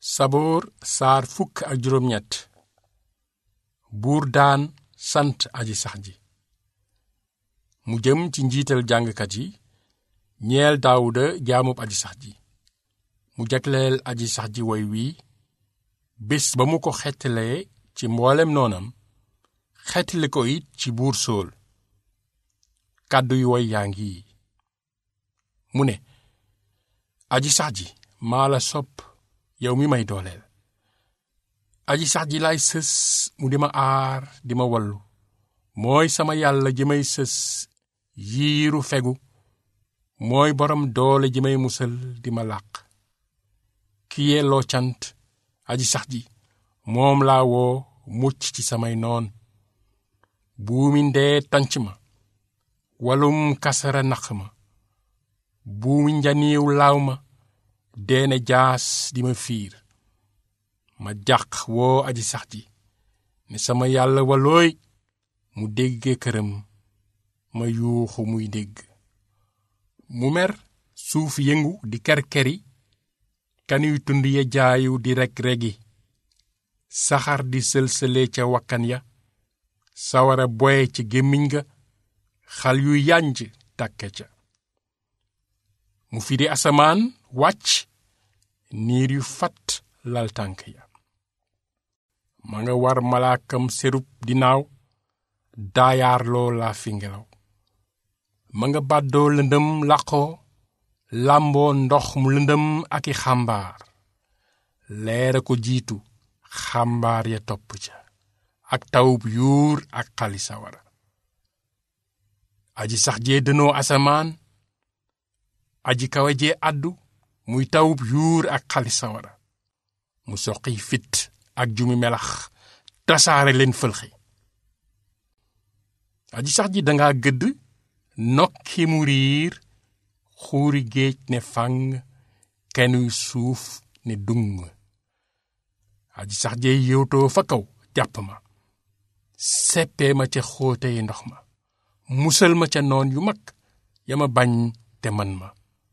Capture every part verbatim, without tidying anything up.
saboor saar fukk ak juróom ñett buur daan sant aji sax ji mu jëm ci njiital jàngkat yi ñeel daawuda jaamub aji sax ji mu jagleel aji sax ji woy wii bés ba mu ko xettalee ci mboolem noonam xettali ko it ci buur sool kàddu yu woy yaa ngi mu ne aji sax ji maa la sopp yow mi may dooleel aji sax ji laay sës mu di ma aar di ma wallu mooy sama yàlla ji may sës yiiru fegu mooy borom doole ji may musal di ma làq ki yelloo cant aji sax ji moom laa woo mucc ci samay noon buumi ndee tanc ma walum kasara naq ma buumi njaniiw laaw ma deene jaas di ma fiir ma jàq woo aji sax ji ne sama yàlla walooy mu dégge këram ma yuuxu muy dégg mu mer suuf yëngu di kerkeri kanuy tund ya jaayu di reg-regi saxar di sëlsële ca wakkan ya sawara boye ci gémmiñ ga xal yu yanj tàkke ca mu firi asamaan wàcc niir yu fat lal tànk ya ma nga war malaakam serub di naaw daayaarloo laa fi ngelaw ma nga bàddoo lëndëm làqoo làmboo ndox mu lëndëm ak i xàmbaar leera ko jiitu xàmbaar ya topp ca ak tawub yuur ak xali sawara aji sax jee dënoo asamaan aji kawe jee àddu muy tawub yuur ak xali sawara mu soqi fit ak jumi melax tasaare leen fëlxi aji sax ji danga gëdd nokki mu riir xuuri géej ne fàng kenuy suuf ne dung aji sax jee yewtoo fa kaw jàpp ma seppee ma ca xóote yi ndox ma musal ma ca noon yu mag ya ma bañ te man ma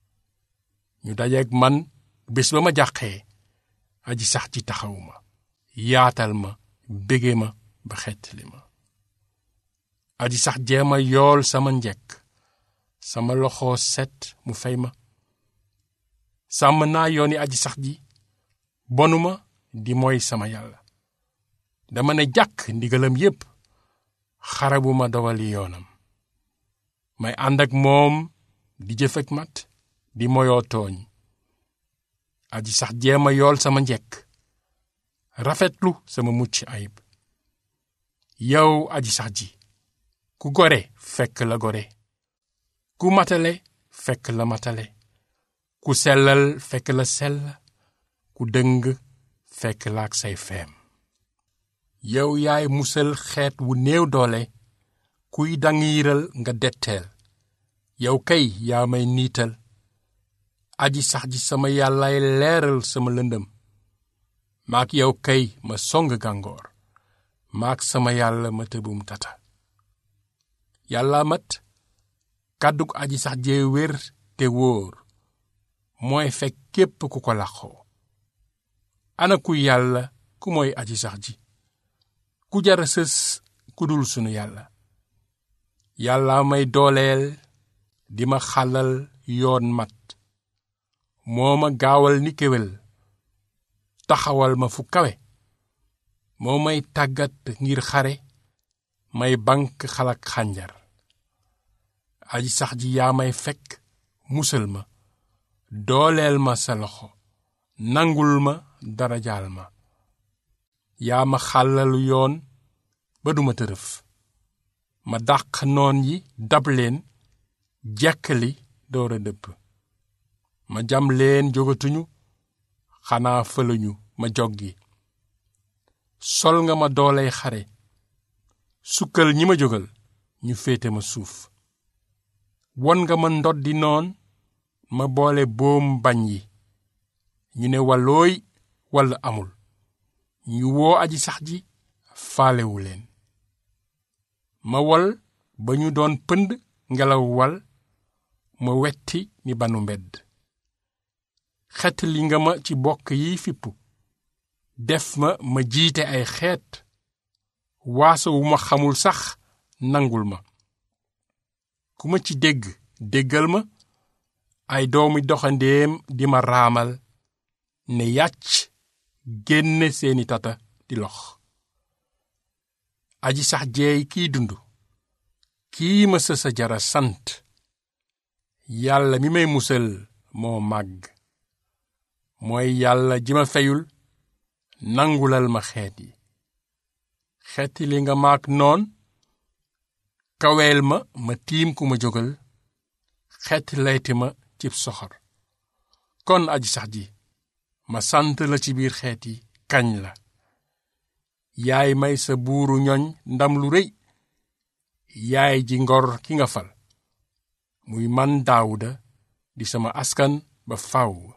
ñu dajeek man bés ba ma jàqee aji sax ji taxaw ma yaatal ma bége ma ba xettali ma aji sax jeema yool sama njekk sama loxo set mu fay ma sàmm naa yooni aji sax ji bonuma di mooy sama yàlla dama ne jàkk ndigalam yépp xarabu ma dawali yoonam may ànd ak moom di jëfek mat di moyoo tooñ aji sax jeema yool sama njekk rafetlu sama mucc ayib yow aji sax ji ku gore fekk la gore ku matale fekk la matale ku sellal fekk la sell ku dëng fekk la ak say feem yow yaay musal xeet wu néew doole kuy dangiiral nga detteel yow kay yaa may niital aji sax ji sama yàllaay leeral sama lëndëm maak yow kay ma song gàngoor maak sama yàlla ma tëbum tata yàlla mat kàddug aji sax jee wér te wóor mooy fekk képp ku ko làqoo ana ku yàlla ku mooy aji sax ji ku jara sës ku dul sunu yàlla yàlla may dooleel di ma xàllal yoon mat moo ma gaawal ni kéwél taxawal ma fu kawe moo may tàggat ngir xare may bank xalak xànjar aji sax ji yaa may fekk musal ma dooleel ma sa loxo nangul ma darajaal ma yaa ma xàllalu yoon ba duma tërëf ma dàq noon yi dab leen jekkali doora dëpp ma jam leen jógatuñu xanaa fëlañu ma joggi sol nga ma dooley xare sukkal ñi ma jógal ñu féete ma suuf won nga ma ndoddi noon ma boole boom bañ yi ñu ne wallooy walla amul ñu woo aji sax ji faalewu leen ma wol ba ñu doon pënd ngelaw wal ma wetti ni banu mbedd xett li nga ma ci bokk yi fippu def ma ma jiite ay xeet waaso wu ma xamul sax nangul ma ku ma ci dégg déggal ma ay doomi doxandeem di ma raamal ne yàcc génne seeni tata di lox aji sax jeey kiy dund kii ma sësa jara sant yàlla mi may musal moo màgg mooy yàlla ji ma feyul nangulal ma xeet yi xeeti li nga maak noon kaweel ma ma tiim ku ma jógal xeeti layti ma cib soxor kon aji sax ji ma sant la ci biir xeet yi kañ la yaay may sa buuru ñoñ ndam lu rëy yaay ji ngor ki nga fal muy man Daawuda di sama askan ba faw